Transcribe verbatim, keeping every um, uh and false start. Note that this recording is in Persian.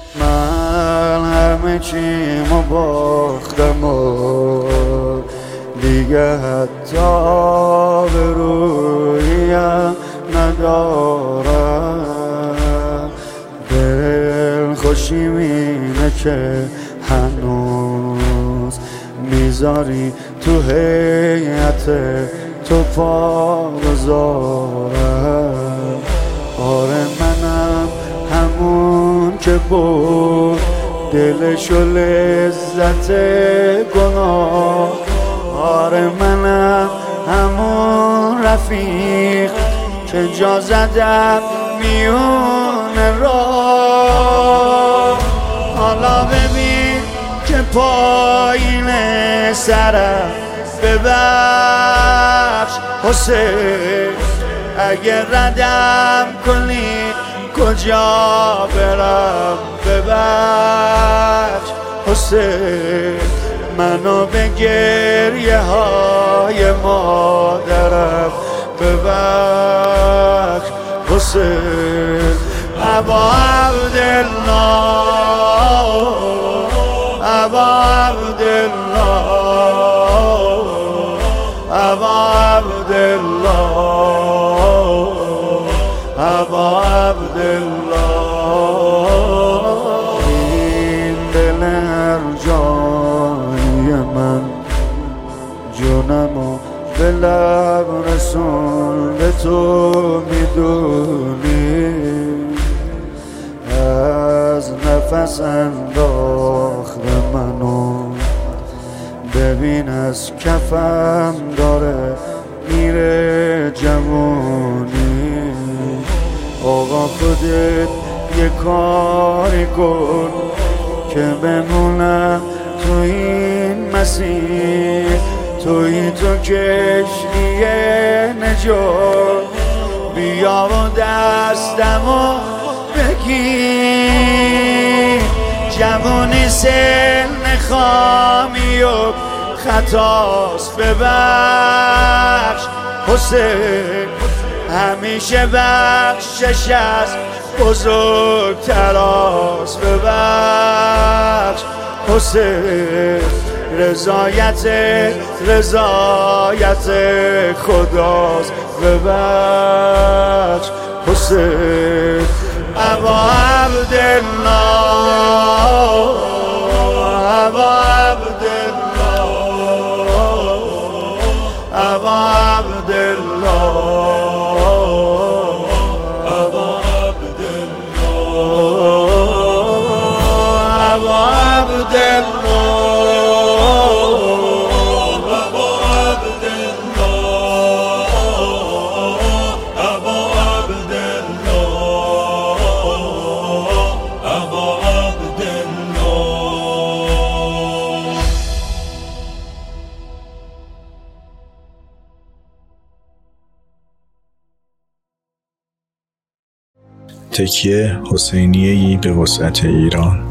من همه چیمو باختم و دیگه حتی آبروییم ندارم. دل خوشیم اینه که هنوز میذاری تو هیئت تو پا بذارم. آره منم همون که بود دلشو لذت گناه. آره منم همون رفیق که جا زدم میون راه. حالا ببین که پایین سرم ببخش حسین، اگه ردم کنی کجا برم ببخش حسین. منو به گریه های مادرم ببخش حسین. ابا عبدالله ابا عبدالله ابا عبدالله ابا عبدالله. این دل هر جای من جونمو به لب رسون به تو میدونی. از نفس انداخته منو ببین از کفم داره میره جوونی. آقا خودت یه کاری کن که بمونم تو این مسیر. توی تو کشتی نجات بیا و دستمو بگیر. جوونی سن خامی و خطاست ببخش حسین. همیشه بخشش از بزرگتر است ببخش حسین. رضایت رضایت خداست ببخش حسین. ابا عبدالله ابا عبدالله ابا عبدالله ابا عبدالله ابا تکیه حسینیه‌ای به وسعت ایران.